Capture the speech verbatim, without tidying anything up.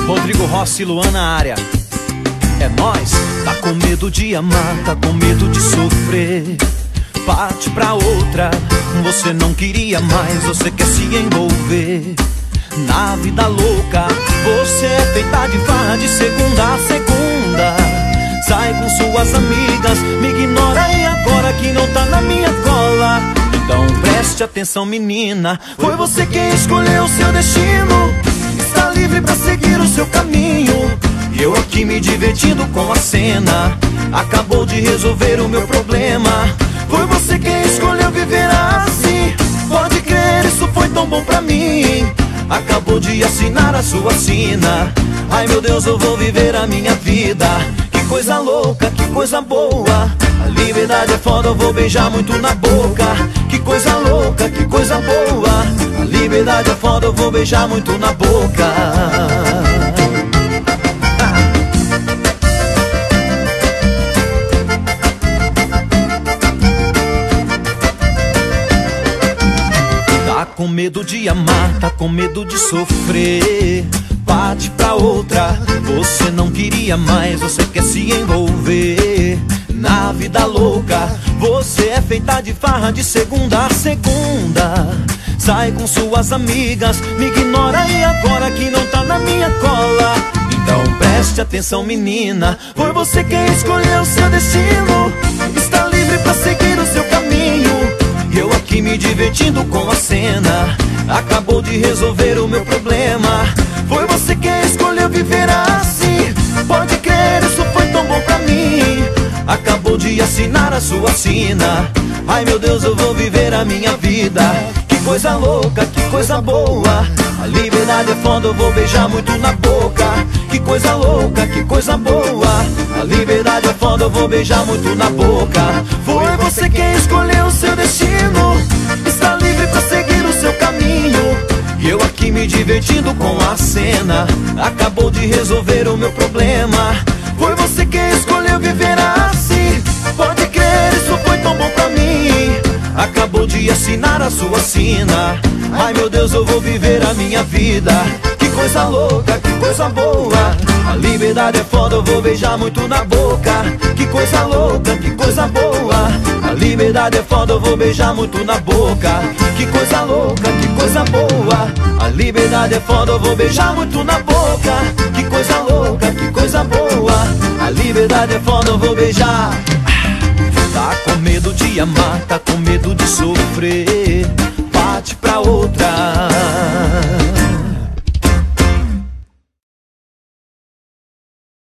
Rodrigo Rossi, Luan na área. É nóis. Tá com medo de amar, tá com medo de sofrer. Parte pra outra, você não queria mais, você quer se envolver na vida louca. Você é feita de farra de segunda a segunda. Sai com suas amigas, me ignora e agora que não tá na minha cola. Então preste atenção, menina, foi você quem escolheu o seu destino. Está livre pra seguir o seu caminho. E eu aqui me divertindo com a cena. Acabou de resolver o meu problema. Foi você quem escolheu viver assim. Pode crer, isso foi tão bom pra mim. Acabou de assinar a sua sina. Ai meu Deus, eu vou viver a minha vida. Que coisa louca, que coisa boa. A liberdade é foda, eu vou beijar muito na boca. Que coisa louca, que coisa boa. A liberdade é foda, eu vou beijar muito na boca. Tá com medo de amar, tá com medo de sofrer. Parte pra outra, você não queria mais, você quer se envolver na vida louca. Você é feita de farra de segunda a segunda. Sai com suas amigas, me ignora e agora que não tá na minha cola. Então preste atenção, menina, foi você quem escolheu o seu destino. Está livre pra seguir o seu caminho. Eu aqui me divertindo com a cena. Acabou de resolver o meu problema. Foi você quem escolheu viver assim. Pode crer, isso foi tão bom pra mim. Acabou de assinar a sua sina. Ai meu Deus, eu vou viver a minha vida. Que coisa louca, que coisa boa. A liberdade é foda, eu vou beijar muito na boca. Que coisa louca, que coisa boa. A liberdade é foda, eu vou beijar muito na boca. Foi você quem escolheu o seu destino. Está livre pra seguir o seu caminho. E eu aqui me divertindo com a cena. Acabou de resolver o meu problema. Foi você quem escolheu viver assim. Pode crer, isso foi tão bom pra mim. Acabou de assinar a sua sina. Ai meu Deus, eu vou viver a minha vida. Que coisa louca, que coisa boa. A liberdade é foda, eu vou beijar muito na boca. Que coisa louca, que coisa boa. A liberdade é foda, eu vou beijar muito na boca. Que coisa louca, que coisa boa. A liberdade é foda, eu vou beijar muito na boca. Que coisa louca, que coisa boa. A liberdade é foda, eu vou beijar. Tá com medo de amar, tá com medo de sofrer.